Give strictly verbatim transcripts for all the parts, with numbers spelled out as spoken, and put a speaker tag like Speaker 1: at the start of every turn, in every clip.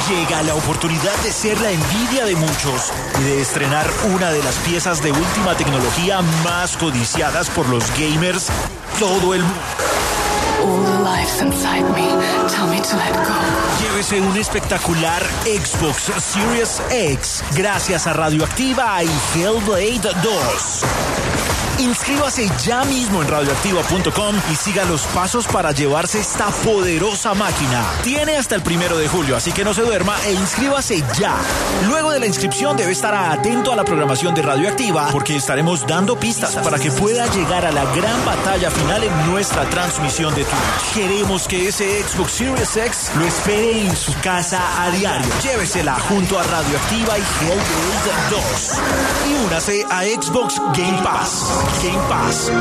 Speaker 1: Llega la oportunidad de ser la envidia de muchos y de estrenar una de las piezas de última tecnología más codiciadas por los gamers todo el mundo.
Speaker 2: All the lives inside me tell me to let go.
Speaker 1: Llévese un espectacular Xbox Series X gracias a Radioactiva y Hellblade dos. Inscríbase ya mismo en radioactiva punto com y siga los pasos para llevarse esta poderosa máquina. Tiene hasta el primero de julio, así que no se duerma e inscríbase ya. Luego de la inscripción debe estar atento a la programación de Radioactiva porque estaremos dando pistas para que pueda llegar a la gran batalla final en nuestra transmisión de Twitch. Queremos que ese Xbox Series X lo espere en su casa a diario. Llévesela junto a Radioactiva y Hellblade dos. Y únase a Xbox Game Pass. Game Pass.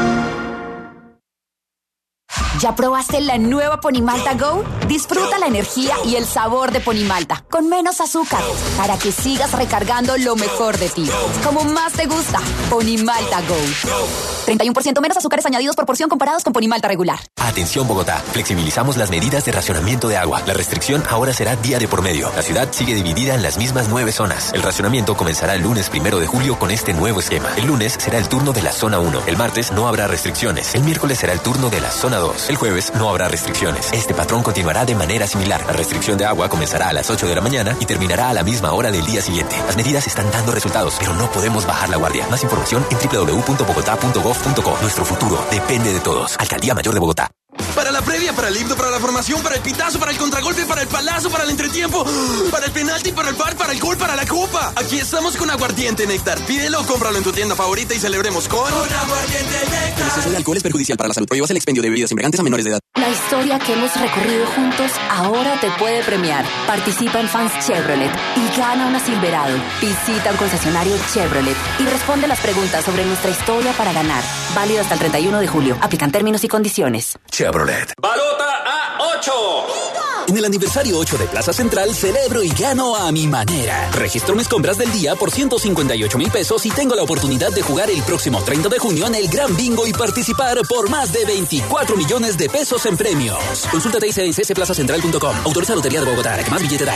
Speaker 3: ¿Ya probaste la nueva Ponimalta Go? Disfruta la energía y el sabor de Ponimalta, con menos azúcar, para que sigas recargando lo mejor de ti. Como más te gusta, Ponimalta Go. treinta y uno por ciento menos azúcares añadidos por porción comparados con Ponimalta regular.
Speaker 4: Atención Bogotá, flexibilizamos las medidas de racionamiento de agua. La restricción ahora será día de por medio. La ciudad sigue dividida en las mismas nueve zonas. El racionamiento comenzará el lunes primero de julio con este nuevo esquema. El lunes será el turno de la zona uno. El martes no habrá restricciones. El miércoles será el turno de la zona dos. El jueves no habrá restricciones. Este patrón continuará de manera similar. La restricción de agua comenzará a las ocho de la mañana y terminará a la misma hora del día siguiente. Las medidas están dando resultados, pero no podemos bajar la guardia. Más información en doble u doble u doble u punto bogotá punto gov punto co. Nuestro futuro depende de todos. Alcaldía Mayor de Bogotá.
Speaker 5: Para la previa, para el himno, para la formación, para el pitazo, para el contragolpe, para el palazo, para el entretiempo, para el penalti, para el bar, para el gol, para la copa. Aquí estamos con Aguardiente Néctar. Pídelo, cómpralo en tu tienda favorita y celebremos con... Con Aguardiente Néctar. El exceso de alcohol es perjudicial para la salud. Prohíbas el expendio de bebidas embriagantes a menores de edad.
Speaker 3: La historia que hemos recorrido juntos ahora te puede premiar. Participa en Fans Chevrolet y gana una Silverado. Visita un concesionario Chevrolet y responde las preguntas sobre nuestra historia para ganar. Válido hasta el treinta y uno de julio. Aplican términos y condiciones.
Speaker 4: Chevrolet.
Speaker 6: ¡Balota a ocho!
Speaker 7: En el aniversario ocho de Plaza Central celebro y gano a mi manera. Registro mis compras del día por ciento cincuenta y ocho mil pesos y tengo la oportunidad de jugar el próximo treinta de junio en el Gran Bingo y participar por más de veinticuatro millones de pesos en premios. Consulta T I C en c s plaza central punto com. Autoriza Lotería de Bogotá, la que más billete da.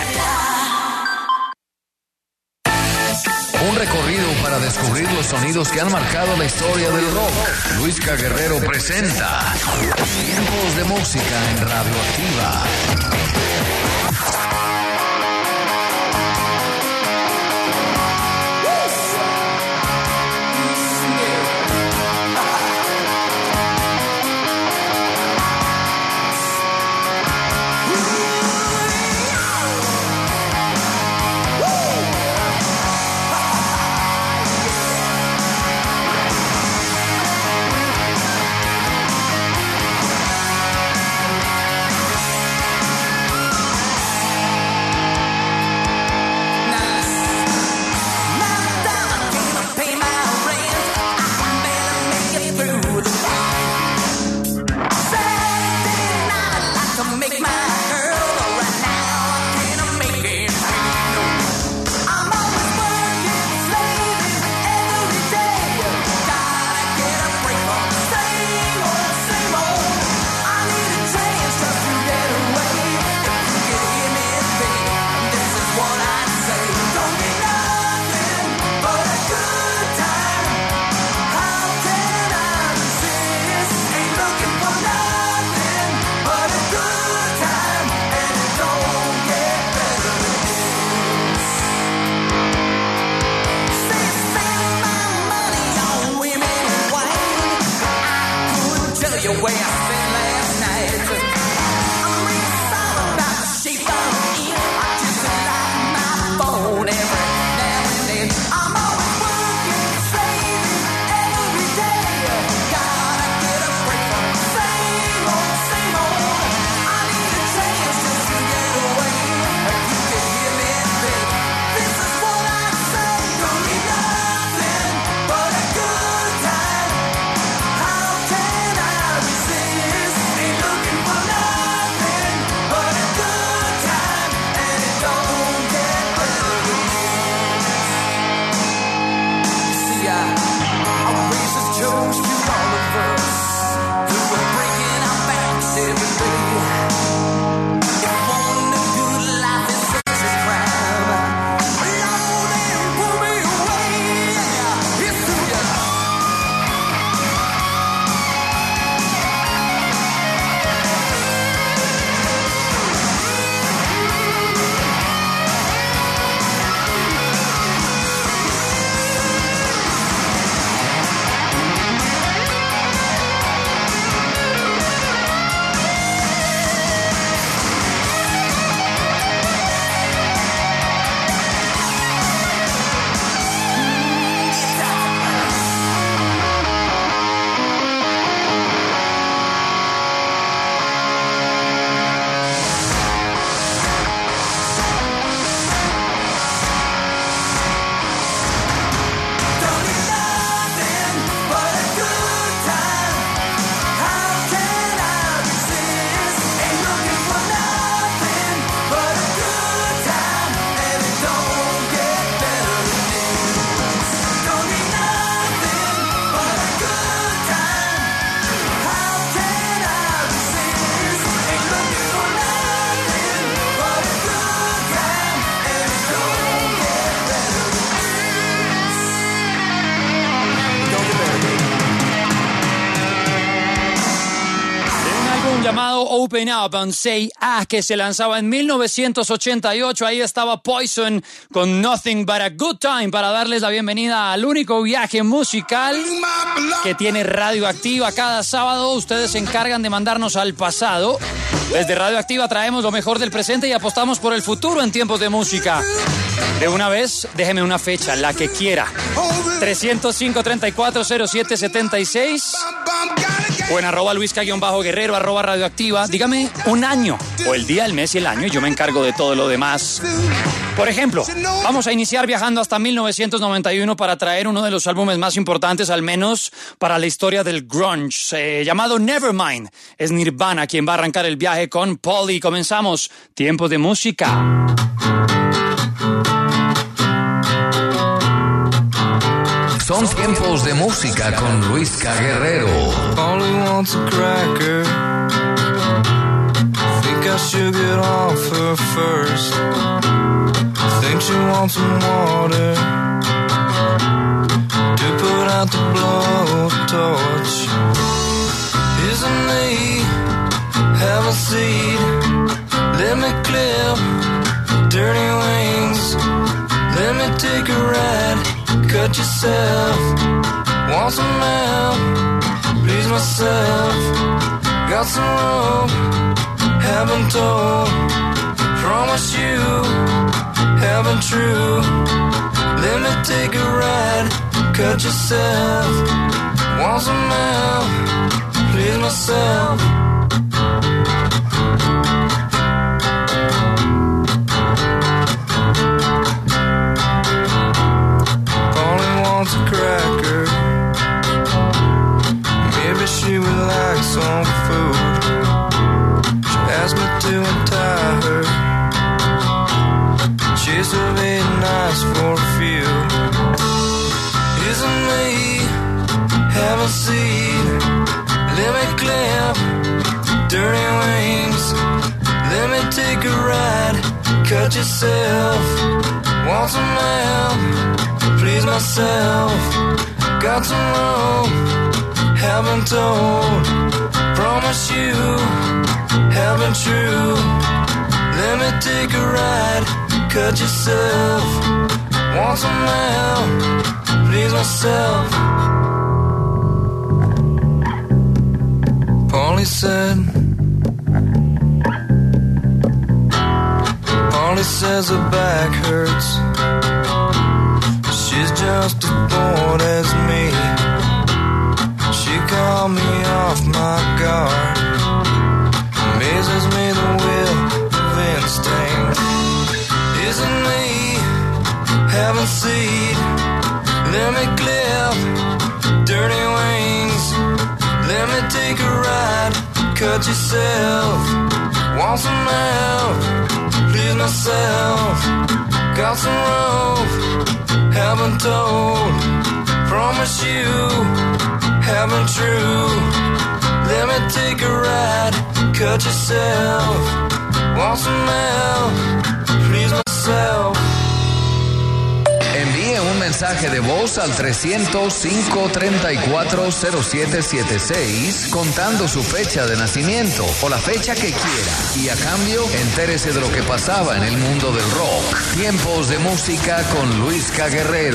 Speaker 8: Un recorrido para descubrir los sonidos que han marcado la historia del rock. Luisca Guerrero presenta Tiempos de Música en Radioactiva.
Speaker 6: Open Up and Say Ah, que se lanzaba en mil novecientos ochenta y ocho. Ahí estaba Poison con Nothing But a Good Time para darles la bienvenida al único viaje musical que tiene Radioactiva. Cada sábado ustedes se encargan de mandarnos al pasado. Desde Radioactiva traemos lo mejor del presente y apostamos por el futuro en tiempos de música. De una vez, déjeme una fecha, la que quiera. trescientos cinco, treinta y cuatro, cero siete setenta y seis o en arroba luisca-guerrero, arroba Radioactiva. Dígame un año o el día, el mes y el año y yo me encargo de todo lo demás. Por ejemplo, vamos a iniciar viajando hasta mil novecientos noventa y uno para traer uno de los álbumes más importantes, al menos para la historia del grunge, eh, llamado Nevermind. Es Nirvana quien va a arrancar el viaje con Polly. Comenzamos. Tiempo de música.
Speaker 8: Son tiempos de música con Luisca Guerrero.
Speaker 9: Polly wants a cracker. Think I should get off her first. Think she wants some water to put out the blowtorch. Isn't me? Have a seat. Let me clip dirty wings. Let me take a ride. Cut yourself. Want some help? Please myself. Got some rope. Haven't told. Promise you. Haven't true. Let me take a ride. Cut yourself. Want some help? Please myself. Wants a cracker. Maybe she would like some food. She asked me to untie her. She surveyed nights for a few. Isn't me? Have a seat. Let me clip dirty wings. Let me take a ride. Cut yourself. Want some help? Please myself. Got some rope. Haven't told. Promise you. Haven't true. Let me take a ride. Cut yourself. Want some help? Please myself. Polly said. Polly says her back hurts. She's just as bored as me. She called me off my guard. Amazes me the will of instinct. Isn't me? Haven't seen. Let me clip dirty wings. Let me take a ride. Cut yourself. Want some help? Please myself. Got some rope. Haven't told, promise you, haven't true. Let me take a ride, cut yourself. Want some help, please myself.
Speaker 8: Envíe un mensaje de voz al trescientos cinco, treinta y cuatro, cero siete setenta y seis contando su fecha de nacimiento o la fecha que quiera. Y a cambio, entérese de lo que pasaba en el mundo del rock. Tiempos de música con Luisca Guerrero.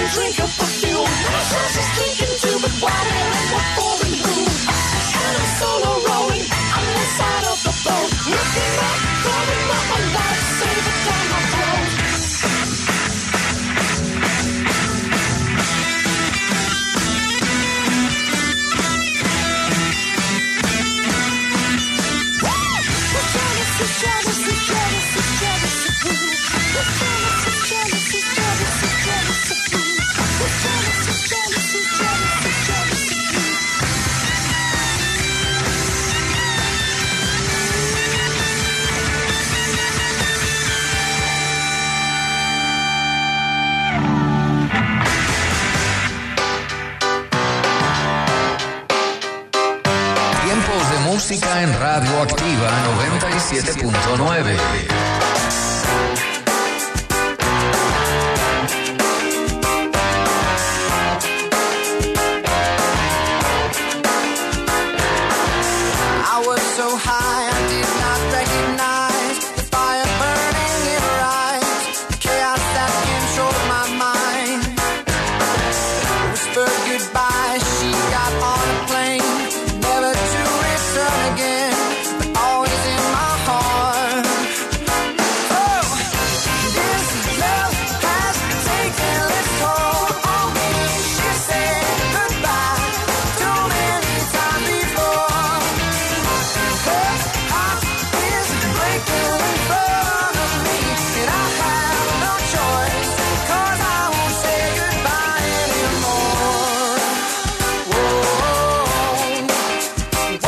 Speaker 10: drink of perfume. My house is drinking too, but why and what for and who? And I'm solo rolling on the side of the boat, looking up, throwing up my lifesaver down my throat. Jealousy, jealousy, jealousy, jealousy, jealousy, jealousy, jealousy, jealousy, jealousy, jealousy, jealousy, jealousy.
Speaker 8: Tiempos de música en Radio Activa noventa y siete punto nueve.
Speaker 11: I was so high I did not recognize the fire burning in her eyes, the chaos that controlled my mind. Whispered goodbye, she got on a plane, never to return again, but always in my heart. Oh, this love has taken its toll on me. She said goodbye too many times before. Her heart is breaking in front of me, and I have no choice, 'cause I won't say goodbye anymore. Whoa, whoa,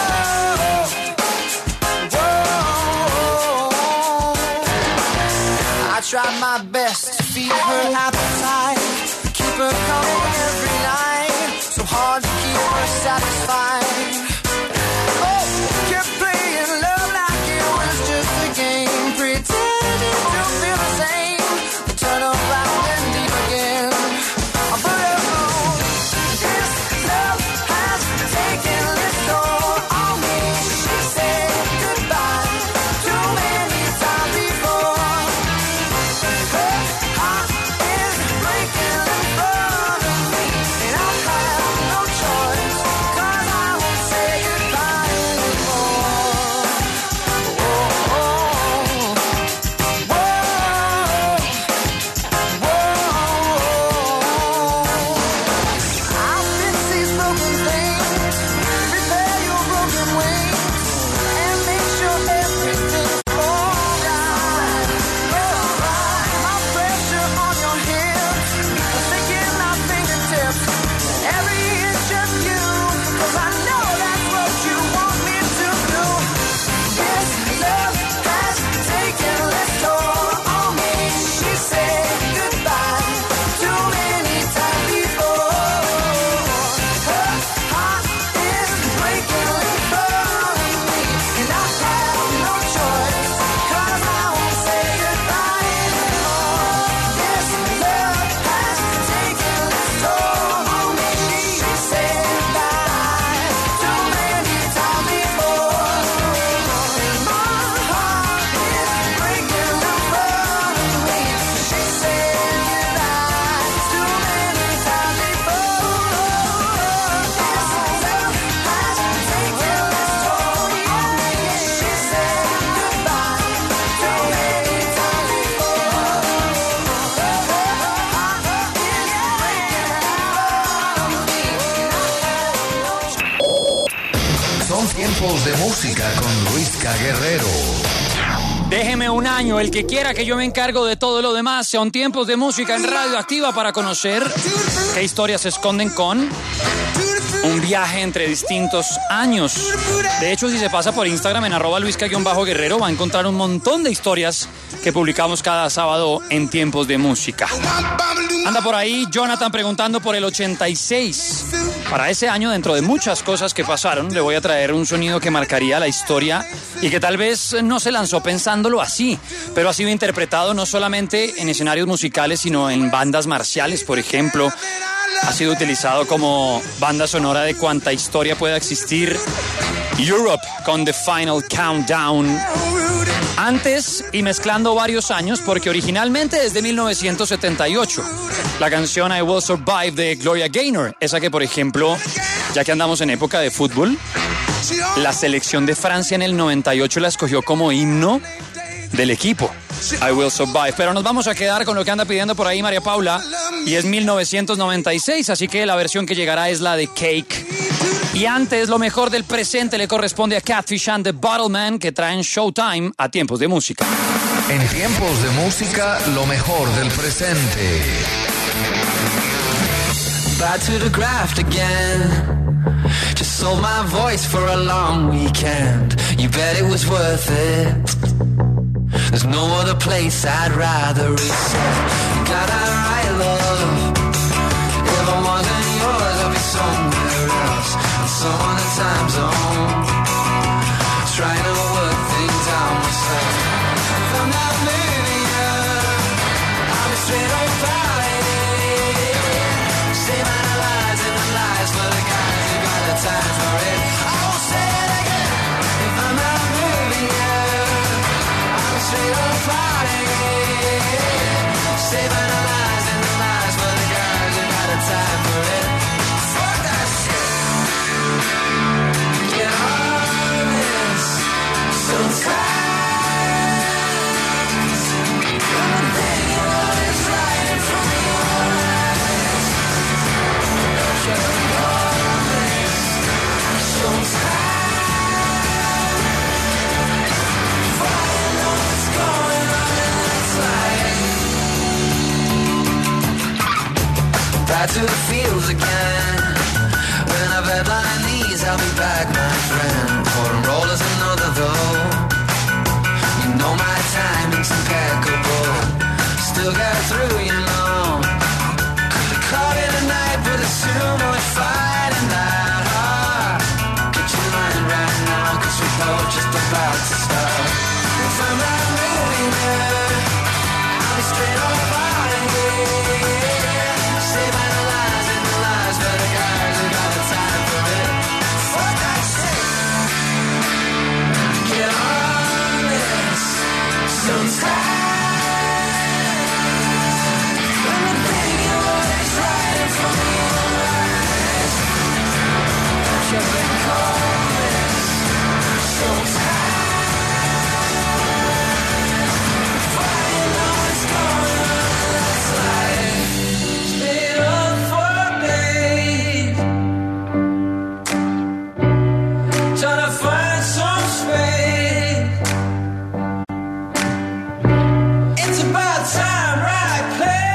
Speaker 11: whoa. I tried my best to feed her appetite, keep her coming every night, so hard to keep her satisfied. Oh, kept playing love like it was just a game, pretending to feel the same, but turn around and leave again. But oh, this love has taken its toll on me. She said goodbye too many times before. Her heart is breaking in front of me, and I have no choice, 'cause I won't say goodbye anymore. Whoa, whoa, whoa. I'll fix these broken things, repair your broken wings, and make sure everything's alright. Alright. My pressure on your hips, thinking my fingertips, every inch of you, 'cause I know that's what you want me to do. This love has taken its toll on me. She said goodbye too many times before. Her heart is breaking in front of me, and I have no choice, 'cause I won't say goodbye anymore. This love has taken its toll on me. She said goodbye too many times before. And my heart is breaking in front of me. She said goodbye too many times before. This love has taken its toll on me. She said goodbye too many times before. Her heart is breaking in front of me.
Speaker 8: Son tiempos de música con Luisca Guerrero.
Speaker 6: Déjeme un año, el que quiera que yo me encargo de todo lo demás. Son tiempos de música en Radio Activa para conocer qué historias se esconden con un viaje entre distintos años. De hecho, si se pasa por Instagram en arroba luisca-guerrero va a encontrar un montón de historias que publicamos cada sábado en tiempos de música. Anda por ahí Jonathan preguntando por el ochenta y seis. Para ese año, dentro de muchas cosas que pasaron, le voy a traer un sonido que marcaría la historia y que tal vez no se lanzó pensándolo así, pero ha sido interpretado no solamente en escenarios musicales, sino en bandas marciales, por ejemplo. Ha sido utilizado como banda sonora de cuanta historia pueda existir. Europe con The Final Countdown. Antes y mezclando varios años, porque originalmente es de mil novecientos setenta y ocho. La canción I Will Survive de Gloria Gaynor. Esa que, por ejemplo, ya que andamos en época de fútbol, la selección de Francia en el noventa y ocho la escogió como himno del equipo. I Will Survive. Pero nos vamos a quedar con lo que anda pidiendo por ahí María Paula, y es mil novecientos noventa y seis, así que la versión que llegará es la de Cake. Y antes, lo mejor del presente le corresponde a Catfish and the Bottleman, que traen Showtime a tiempos de música.
Speaker 8: En tiempos de música, lo mejor del presente.
Speaker 9: Back to the graft again. Just sold my voice for a long weekend. You bet it was worth it. There's no other place I'd rather reset. Got that right, love. If I wasn't yours, I'd be somewhere else. In some other time zone. Trying to work things out myself. If I'm not moving up, I'll be straight on Friday. Same analyzing the lies for the guys who got the time for it. I won't say it again. If I'm not moving up, I'll be straight on Friday. Same analyzing the lies for the guys who got the time for it. Fuck that shit. Get honest. Sometimes everything you want is right in front of your eyes. Get honest. Sometimes before you know what's going on in this life. Back to the fields again. When I've had my knees, I'll be back, my friend. For a roll is another though. You know my timing's impeccable. Still got through, you know. Could've caught it tonight, but it's too much fighting that hard. Get your mind right now, cause we're both just about to start. If I'm not moving there, I'll be straight on Friday. Save analyzing the lies for the guys who got the time for it. Fuck that shit. Get honest. Sometimes when the thing you want is right in front of your eyes, you can call this. Sometimes before you know what's going on in this life, stay up for days, trying to find some space. It's about time, right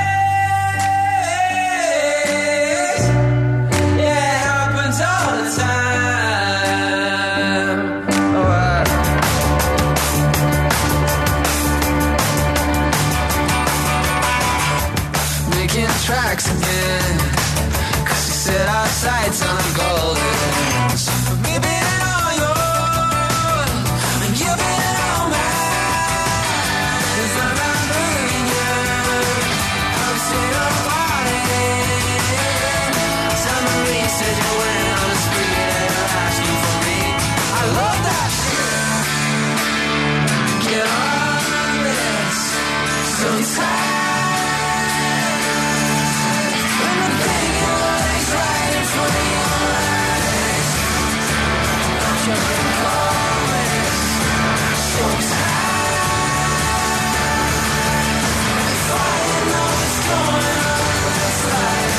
Speaker 9: place. Yeah, it happens all the time. Oh, I- Making tracks again. Cause you set our sights on golden. So for me being all yours, and you being all mine. If I'm not moving you, I'm straight on party. Somebody said you went on a spree and you're asking for me. I love that shit. Get on this. Sometimes when the thing you want is right in front of your eyes, you can call this. Sometimes before you know what's going on in this life.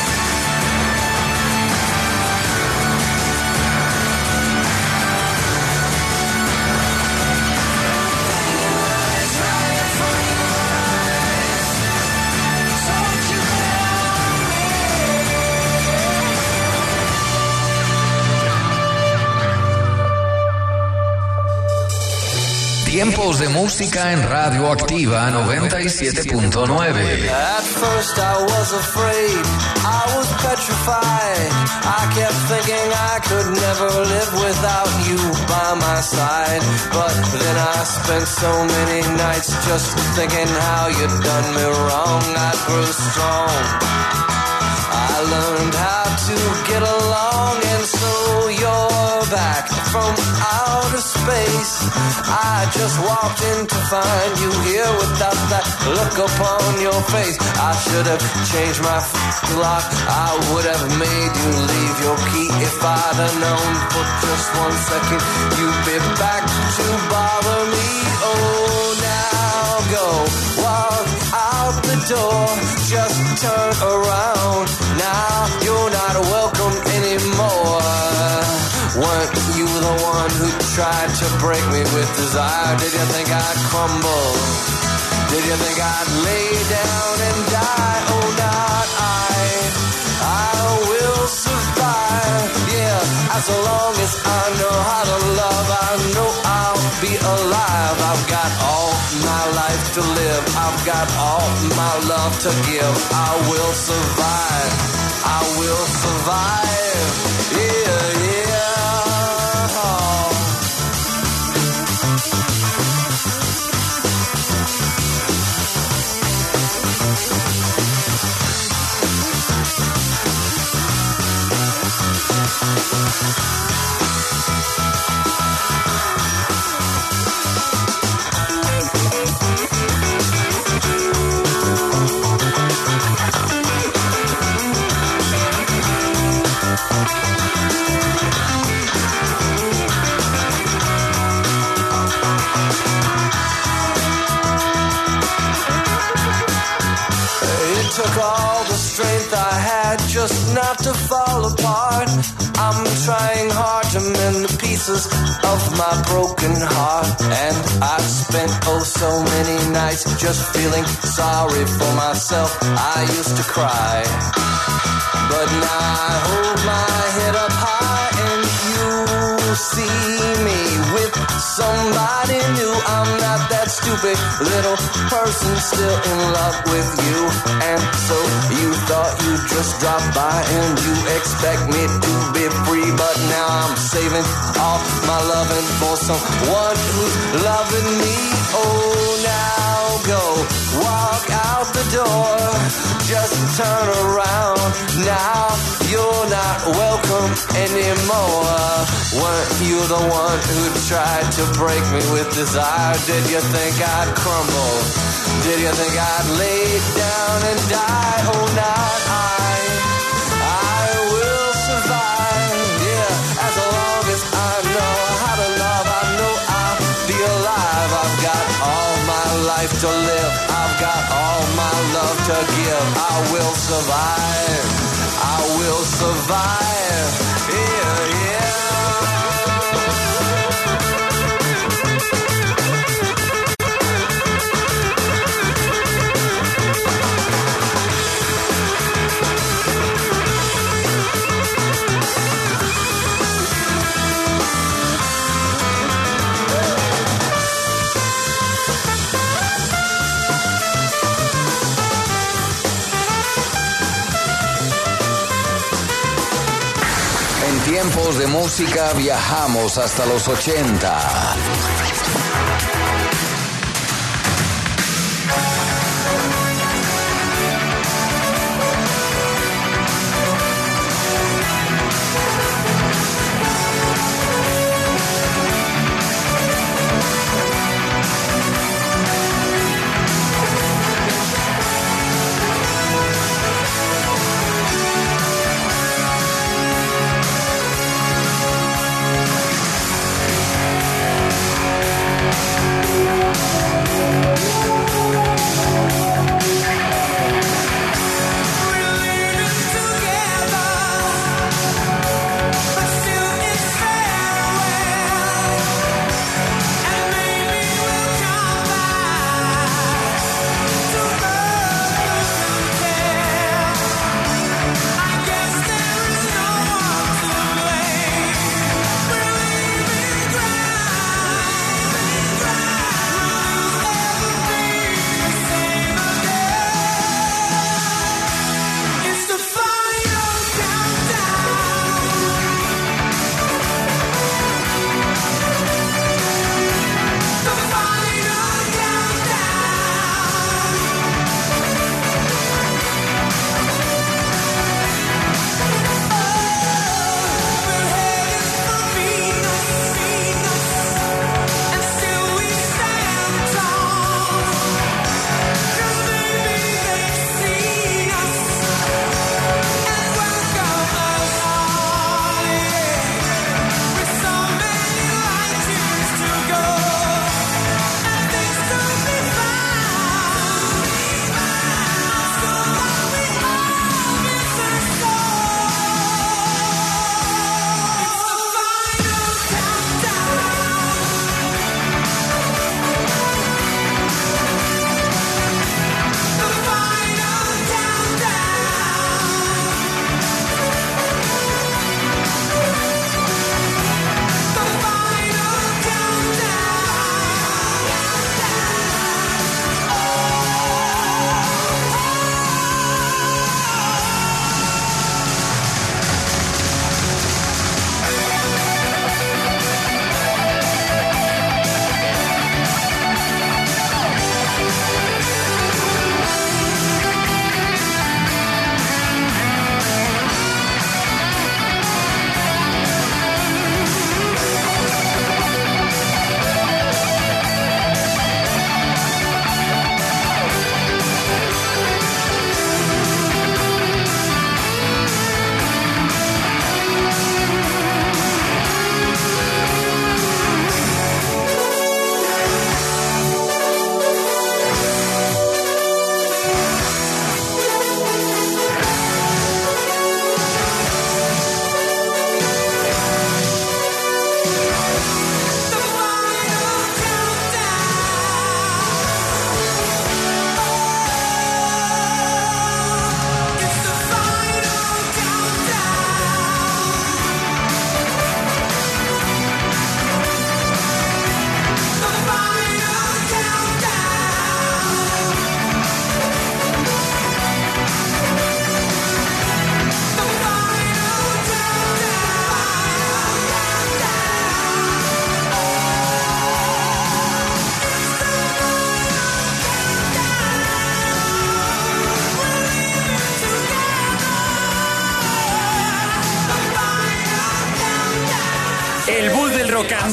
Speaker 9: It's right in front of your eyes. So you
Speaker 8: Tiempos de música en Radio Activa noventa y siete punto nueve.
Speaker 9: At first I was afraid, I was petrified. I kept thinking I could never live without you by my side. But then I spent so many nights just thinking how you'd done me wrong. I grew strong, I learned how to get along, and so you're back from outer space. I just walked in to find you here without that look upon your face. I should have changed my f- lock. I would have made you leave your key if I'd have known for just one second you'd be back to bother me. Oh, now go walk out the door. Just turn around. Now you're not welcome anymore. Weren't you the one who tried to break me with desire? Did you think I'd crumble? Did you think I'd lay down and die? Oh, not I. I will survive. Yeah, as long as I know how to love, I know I'll be alive. I've got all my life to live. I've got all my love to give. I will survive. I will survive. Yeah, yeah. Took all the strength I had just not to fall apart. I'm trying hard to mend the pieces of my broken heart. And I've spent oh so many nights just feeling sorry for myself. I used to cry, but now I hold my head up high and you see me with somebody new. I'm not that stupid little person still in love with you. And so you thought you'd just drop by and you expect me to be free. But now I'm saving all my loving for someone who's loving me. Oh, now go walk out the door. Just turn around. Now you're not welcome anymore. Weren't you the one who tried to break me with desire? Did you think I'd crumble? Did you think I'd lay down and die? Oh, not I. I will survive. Yeah, as long as I know how to love, I know I'll be alive. I've got all my life to live. I've got all my love to give. I will survive. I will survive. Yeah, yeah.
Speaker 8: En tiempos de música viajamos hasta los ochenta.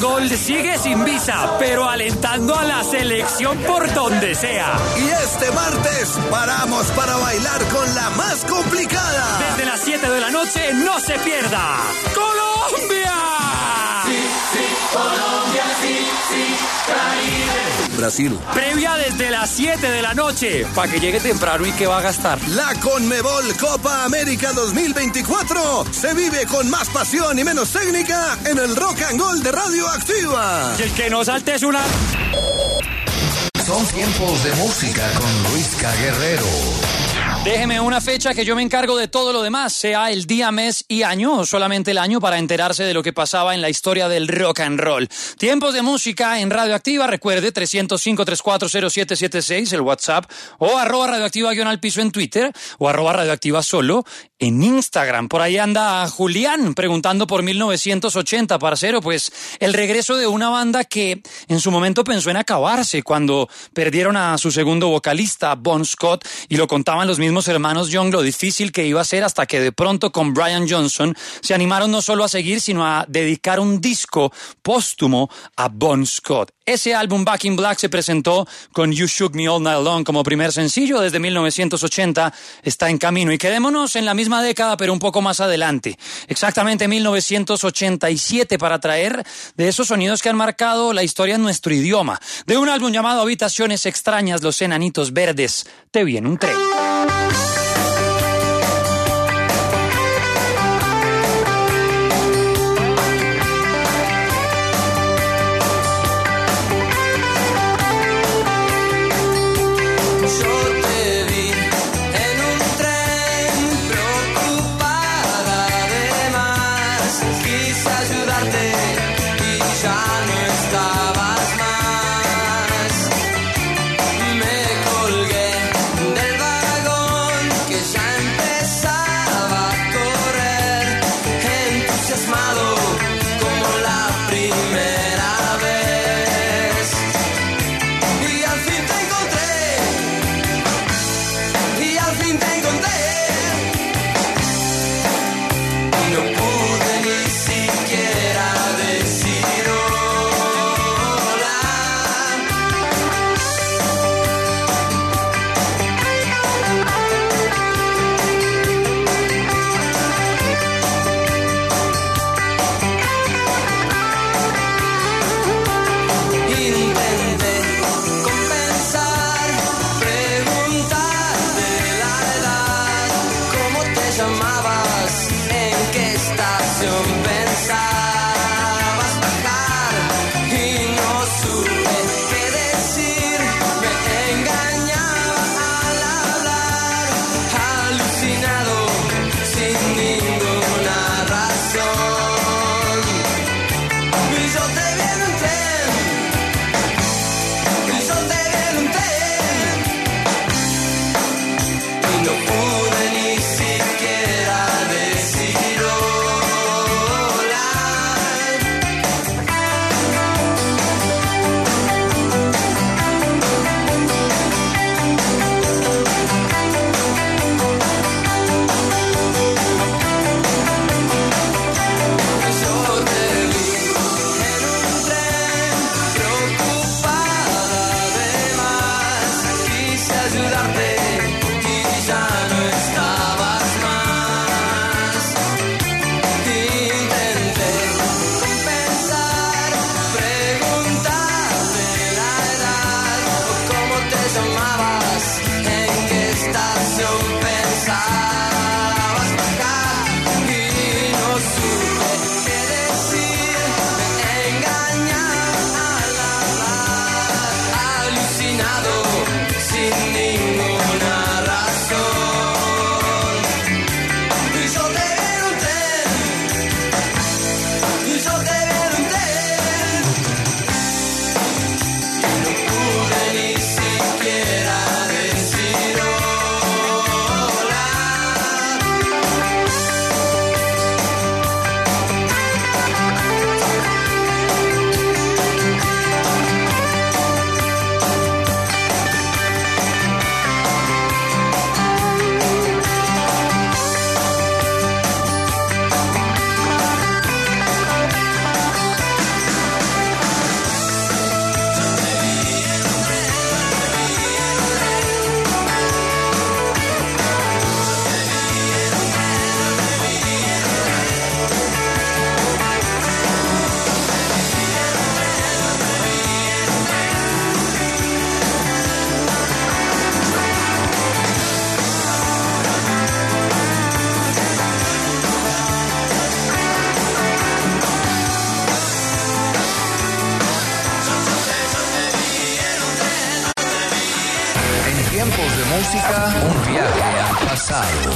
Speaker 6: Gold sigue sin visa, pero alentando a la selección por donde sea.
Speaker 12: Y este martes paramos para bailar con la más complicada.
Speaker 6: Desde las siete de la noche, no se pierda. ¡Colombia!
Speaker 10: Sí, sí, Colombia, sí, sí, Caribe.
Speaker 12: Brasil.
Speaker 6: Previa desde las siete de la noche, para que llegue temprano y que va a gastar.
Speaker 12: La Conmebol Copa América dos mil veinticuatro se vive con más pasión y menos técnica en el Rock and Roll de Radioactiva.
Speaker 6: Y el que no salte es una...
Speaker 8: Son tiempos de música con Luisca Guerrero.
Speaker 6: Déjeme una fecha que yo me encargo de todo lo demás, sea el día, mes y año, o solamente el año, para enterarse de lo que pasaba en la historia del rock and roll. Tiempos de música en Radioactiva, recuerde, tres cero cinco, tres cuatro cero, siete siete seis, el WhatsApp, o arroba radioactiva guión al piso en Twitter, o arroba radioactiva solo en Instagram. Por ahí anda Julián preguntando por mil novecientos ochenta, parcero, pues el regreso de una banda que en su momento pensó en acabarse cuando perdieron a su segundo vocalista, Bon Scott, y lo contaban los mismos hermanos Young lo difícil que iba a ser hasta que de pronto con Brian Johnson se animaron no solo a seguir, sino a dedicar un disco póstumo a Bon Scott. Ese álbum Back in Black se presentó con You Shook Me All Night Long como primer sencillo desde mil novecientos ochenta, está en camino. Y quedémonos en la misma década, pero un poco más adelante. Exactamente mil novecientos ochenta y siete, para traer de esos sonidos que han marcado la historia en nuestro idioma. De un álbum llamado Habitaciones Extrañas, Los Enanitos Verdes, Te vi en un tren.
Speaker 9: Me colgué del vagón.
Speaker 8: Tiempos de música, un viaje al pasado.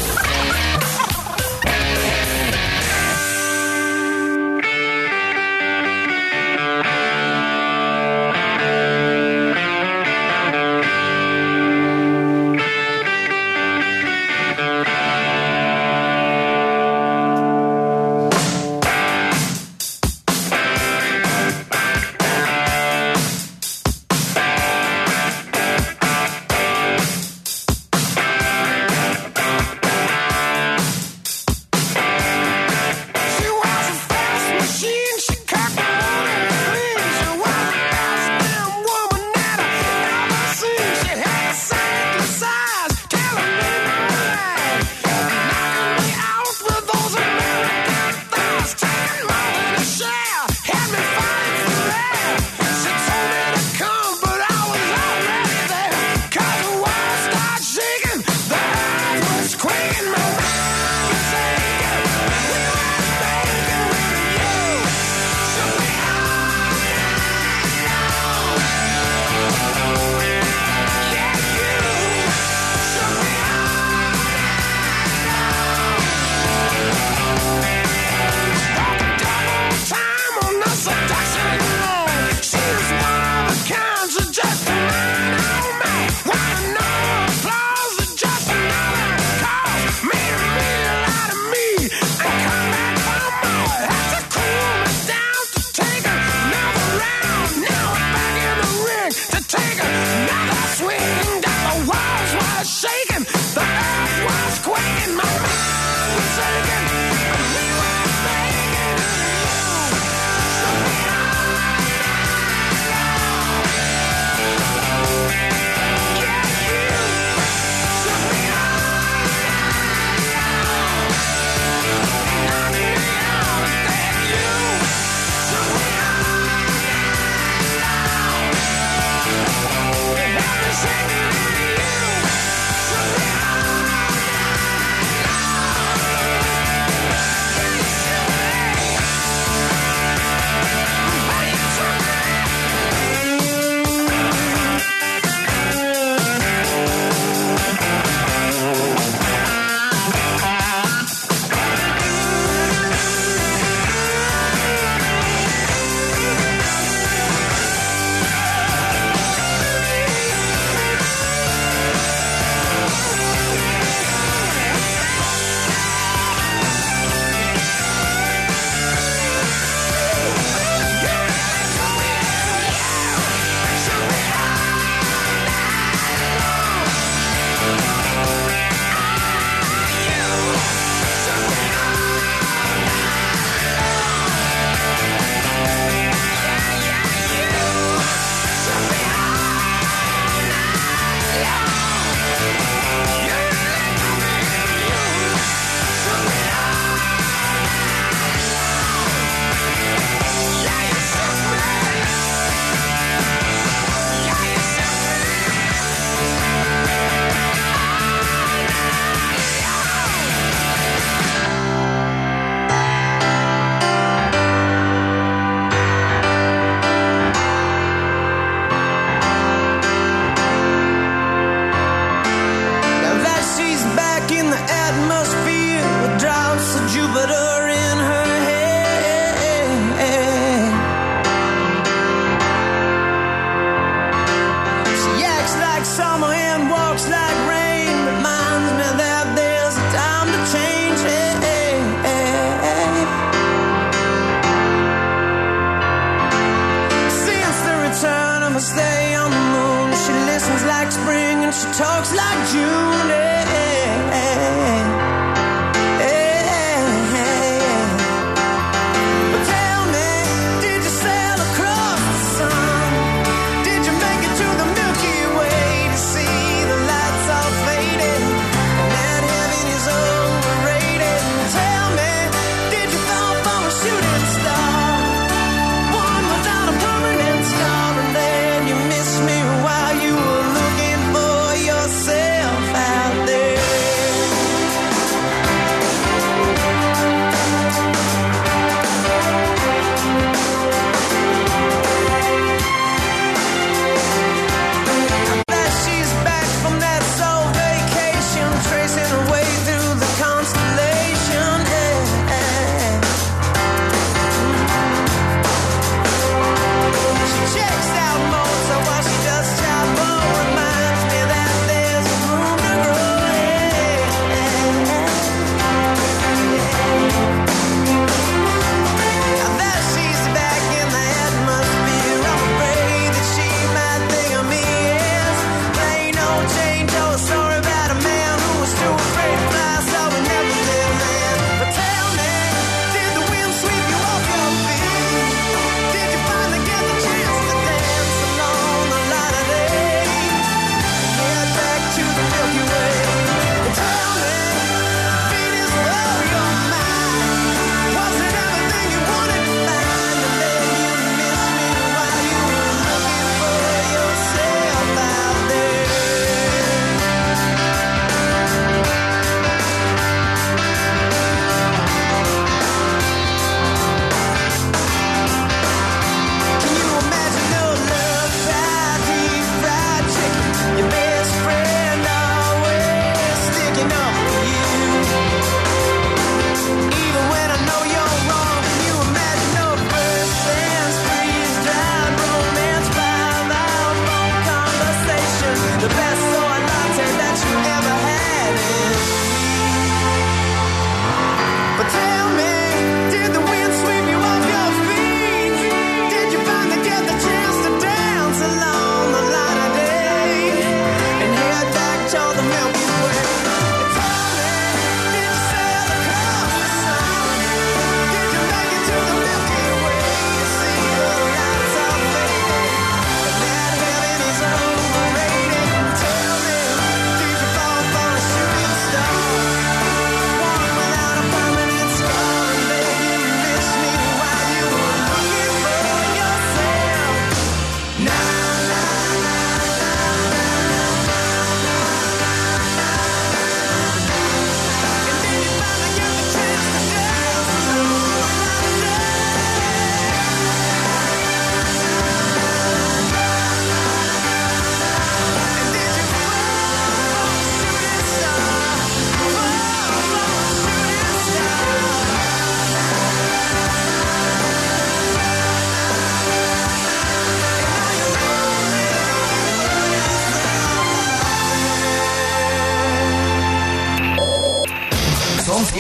Speaker 11: While you were looking for yourself out there.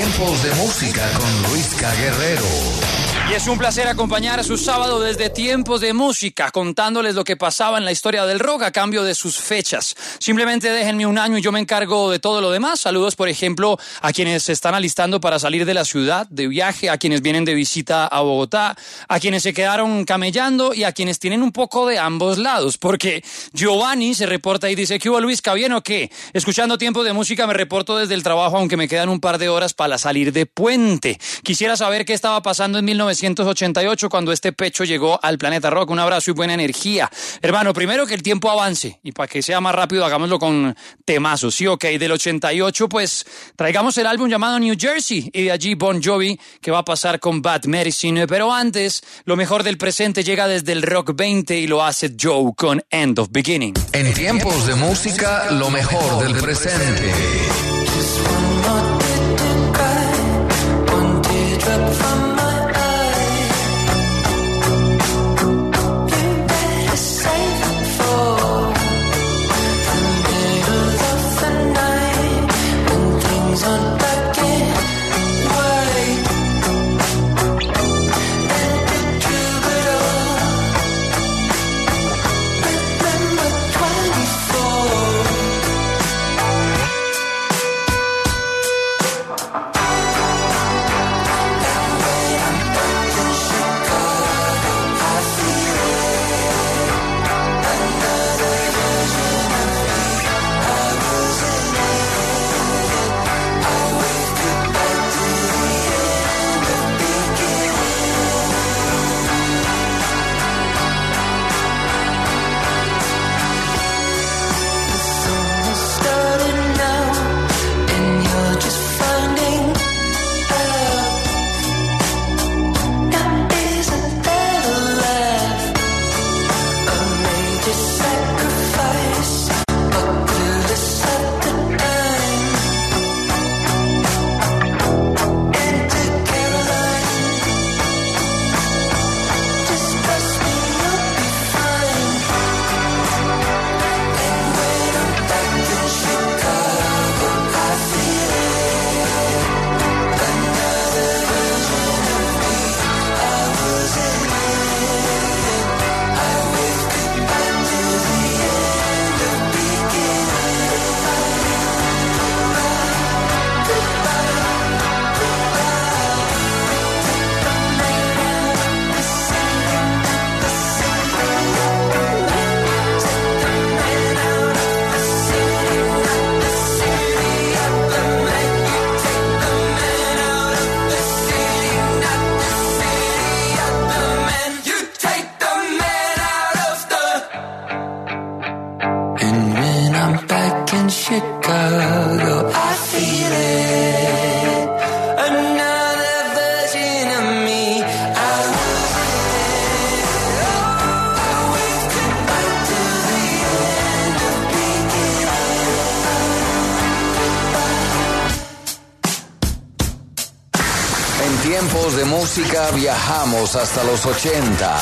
Speaker 8: Tiempos de música con Luisca Guerrero.
Speaker 6: Y es un placer acompañar a su sábado desde Tiempos de Música, contándoles lo que pasaba en la historia del rock a cambio de sus fechas. Simplemente déjenme un año y yo me encargo de todo lo demás. Saludos, por ejemplo, a quienes se están alistando para salir de la ciudad de viaje, a quienes vienen de visita a Bogotá, a quienes se quedaron camellando y a quienes tienen un poco de ambos lados, porque Giovanni se reporta y dice: ¿qué hubo, Luisca? ¿Bien o qué? Escuchando Tiempos de Música me reporto desde el trabajo, aunque me quedan un par de horas para salir de puente. Quisiera saber qué estaba pasando en mil novecientos ochenta y ocho cuando este pecho llegó al planeta rock. Un abrazo y buena energía. Hermano, primero que el tiempo avance y para que sea más rápido hagámoslo con temazos, ¿sí? Ok, del ochenta y ocho pues traigamos el álbum llamado New Jersey y de allí Bon Jovi, que va a pasar con Bad Medicine. Pero antes, lo mejor del presente llega desde el Rock veinte y lo hace Joe con End of Beginning.
Speaker 8: En Tiempos de Música, lo mejor del presente.
Speaker 9: Chicago, I feel it. Another version of me. I was it. Oh, I waved goodbye to the end of beginning.
Speaker 8: En Tiempos de Música viajamos hasta los ochenta.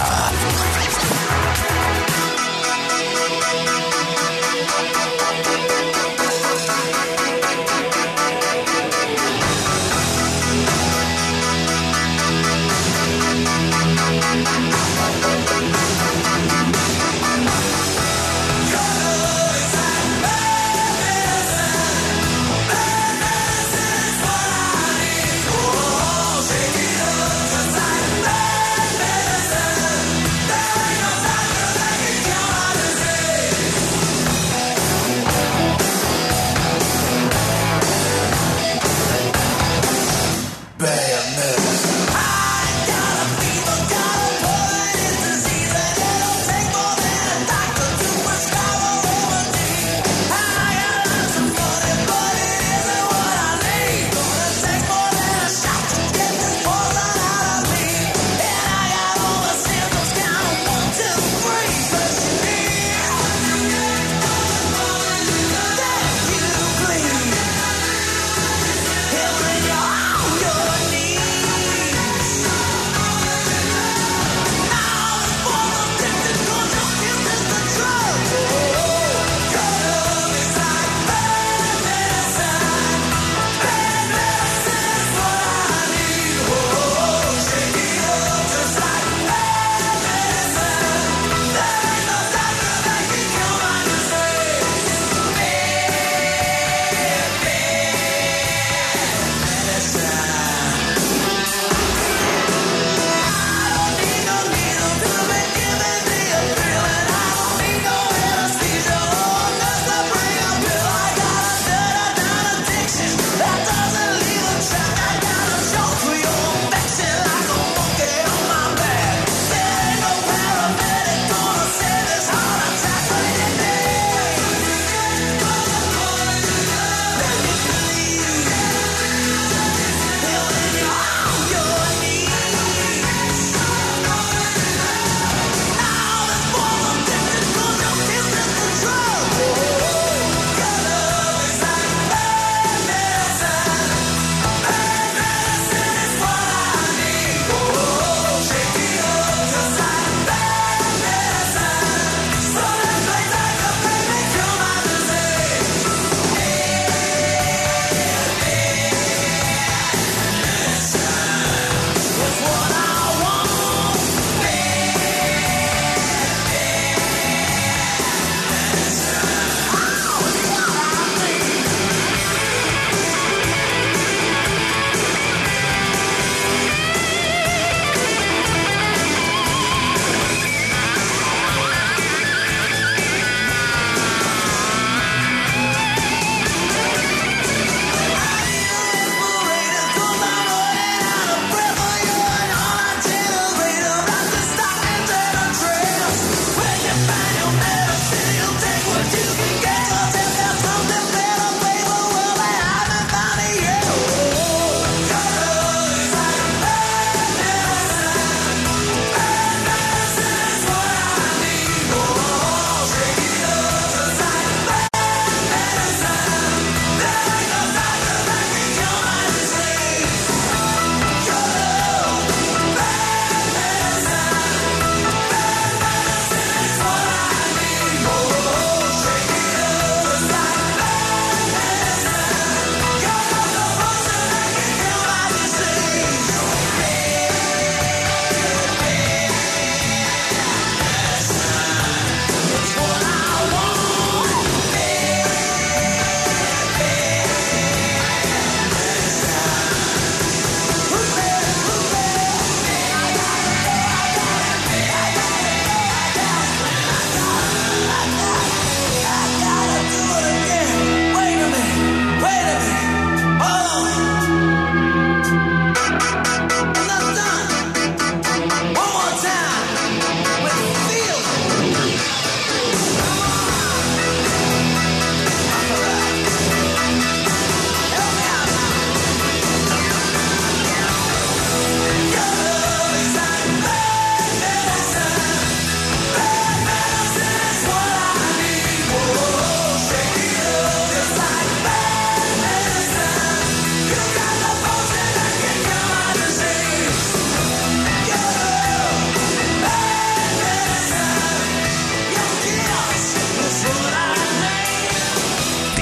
Speaker 9: Oh,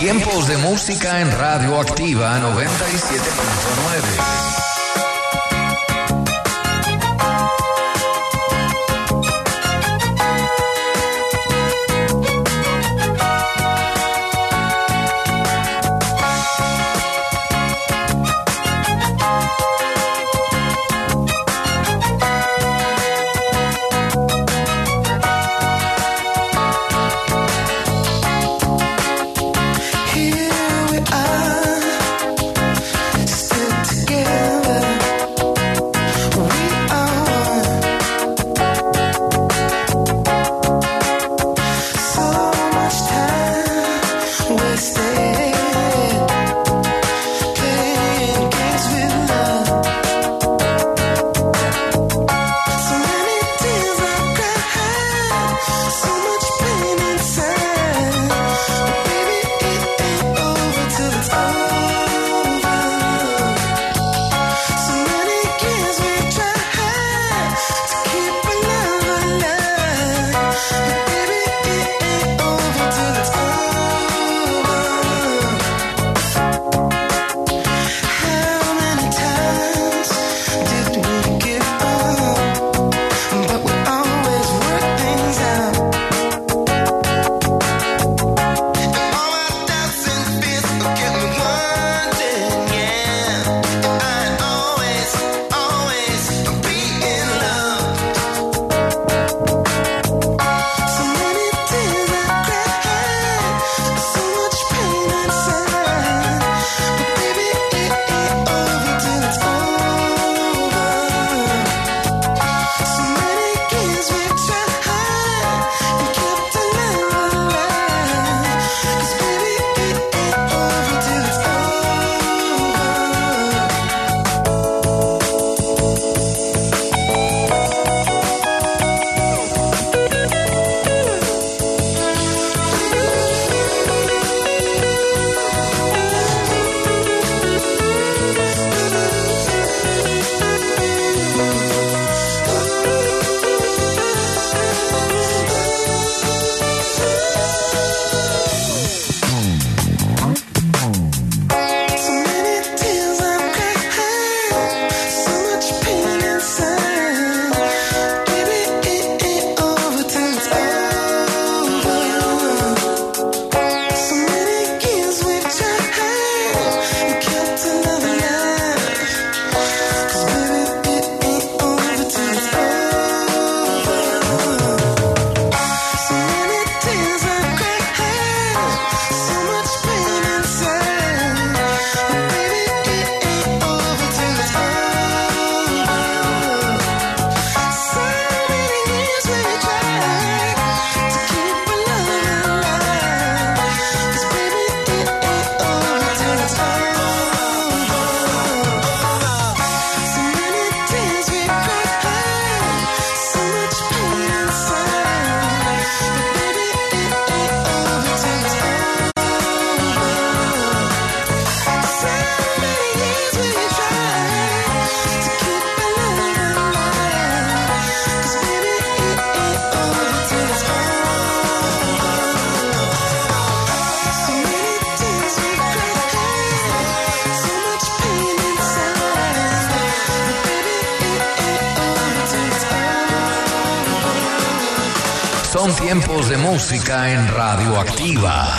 Speaker 8: Tiempos de música en Radio Activa noventa y siete punto nueve. Son tiempos de música en Radio Activa.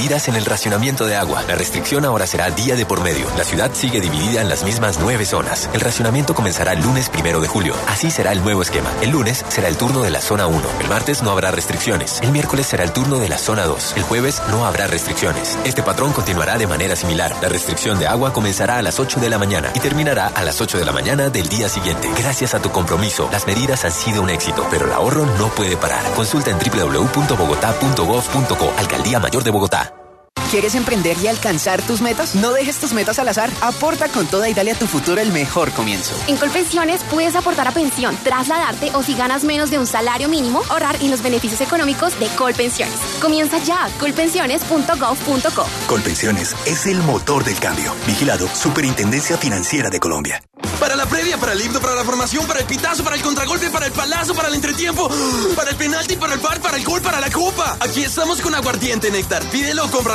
Speaker 4: medidas en el racionamiento de agua. La restricción ahora será día de por medio. La ciudad sigue dividida en las mismas nueve zonas. El racionamiento comenzará el lunes primero de julio. Así será el nuevo esquema. El lunes será el turno de la zona uno. El martes no habrá restricciones. El miércoles será el turno de la zona dos. El jueves no habrá restricciones. Este patrón continuará de manera similar. La restricción de agua comenzará a las ocho de la mañana y terminará a las ocho de la mañana del día siguiente. Gracias a tu compromiso, las medidas han sido un éxito, pero el ahorro no puede parar. Consulta en doble u doble u doble u punto bogotá punto gov punto co. Alcaldía Mayor de Bogotá.
Speaker 13: ¿Quieres emprender y alcanzar tus metas? No dejes tus metas al azar. Aporta con toda y dale a tu futuro el mejor comienzo.
Speaker 14: En Colpensiones puedes aportar a pensión, trasladarte o si ganas menos de un salario mínimo, ahorrar en los beneficios económicos de Colpensiones. Comienza ya, colpensiones punto gov punto co.
Speaker 15: Colpensiones es el motor del cambio. Vigilado, Superintendencia Financiera de Colombia.
Speaker 5: Para la previa, para el himno, para la formación, para el pitazo, para el contragolpe, para el palazo, para el entretiempo, para el penalti, para el par, para el gol, para la copa. Aquí estamos con Aguardiente Néctar. Pídelo, cómpralo